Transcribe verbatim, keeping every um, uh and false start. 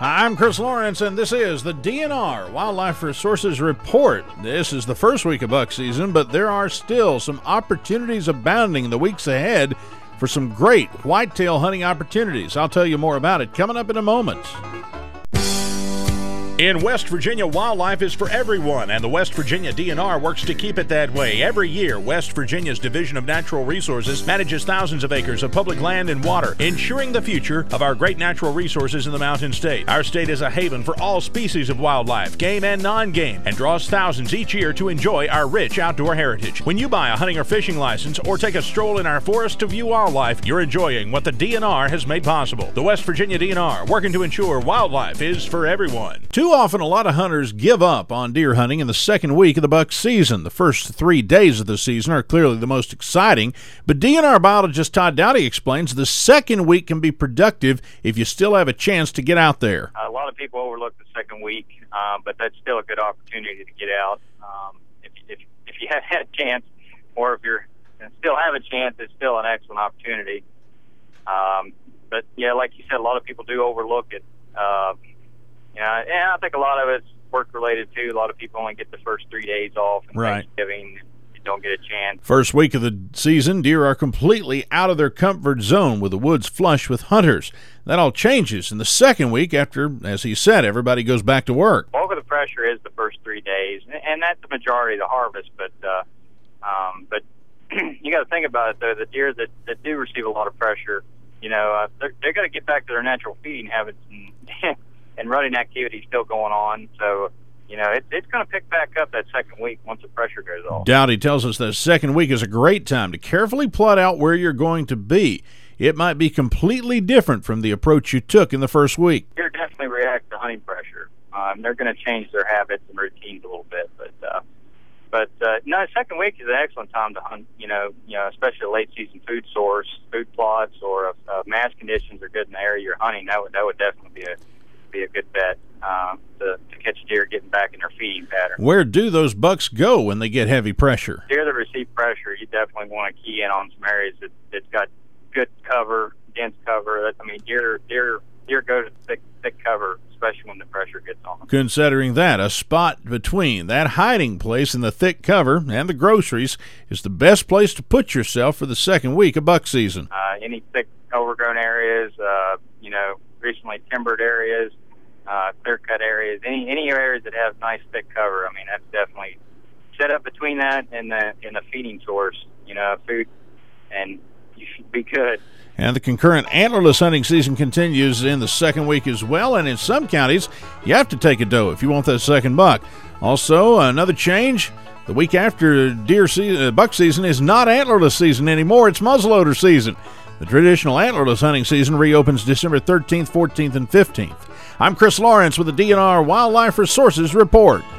Hi, I'm Chris Lawrence, and this is the D N R Wildlife Resources Report. This is the first week of buck season, but there are still some opportunities abounding in the weeks ahead for some great whitetail hunting opportunities. I'll tell you more about it coming up in a moment. In West Virginia, wildlife is for everyone, and the West Virginia D N R works to keep it that way. Every year, West Virginia's Division of Natural Resources manages thousands of acres of public land and water, ensuring the future of our great natural resources in the Mountain State. Our state is a haven for all species of wildlife, game and non-game, and draws thousands each year to enjoy our rich outdoor heritage. When you buy a hunting or fishing license or take a stroll in our forest to view wildlife, you're enjoying what the D N R has made possible. The West Virginia D N R, working to ensure wildlife is for everyone. Too often, a lot of hunters give up on deer hunting in the second week of the buck season. The first three days of the season are clearly the most exciting, but D N R biologist Todd Dowdy explains the second week can be productive if you still have a chance to get out there. A lot of people overlook the second week, um, but that's still a good opportunity to get out. Um, if, if, if you have had a chance, or if you're still have a chance, it's still an excellent opportunity. Um, but, yeah, like you said, a lot of people do overlook it. Uh, Yeah, and I think a lot of it's work-related, too. A lot of people only get the first three days off, and right. Thanksgiving, you don't get a chance. First week of the season, deer are completely out of their comfort zone with the woods flush with hunters. That all changes in the second week after, as he said, everybody goes back to work. Bulk of the pressure is the first three days, and that's the majority of the harvest. But uh, um, but you got to think about it, though. The deer that, that do receive a lot of pressure, you know, uh, they're, they're going to get back to their natural feeding habits and and running activity still going on. So, you know, it, it's going to pick back up that second week once the pressure goes off. Dowdy tells us that second week is a great time to carefully plot out where you're going to be. It might be completely different from the approach you took in the first week. Deer definitely react to hunting pressure. Um, they're going to change their habits and routines a little bit. But, uh, but uh, no, second week is an excellent time to hunt, you know, you know, especially a late-season food source, food plots, or if uh, mass conditions are good in the area you're hunting. That would, that would definitely be a be a good bet uh, to, to catch deer getting back in their feeding pattern. Where do those bucks go when they get heavy pressure? Deer that receive pressure, you definitely want to key in on some areas that, that's got good cover, dense cover. I mean, deer deer deer go to thick thick cover, especially when the pressure gets on them. Considering that, a spot between that hiding place and the thick cover and the groceries is the best place to put yourself for the second week of buck season. Uh, any thick overgrown areas, uh, you know, recently timbered areas, uh, clear-cut areas, any any areas that have nice thick cover. I mean, that's definitely set up between that and the and the feeding source, you know, food, and you should be good. And the concurrent antlerless hunting season continues in the second week as well, and in some counties, you have to take a doe if you want that second buck. Also, another change, the week after deer se- uh, buck season is not antlerless season anymore, it's muzzleloader season. The traditional antlerless hunting season reopens December thirteenth, fourteenth, and fifteenth. I'm Chris Lawrence with the D N R Wildlife Resources Report.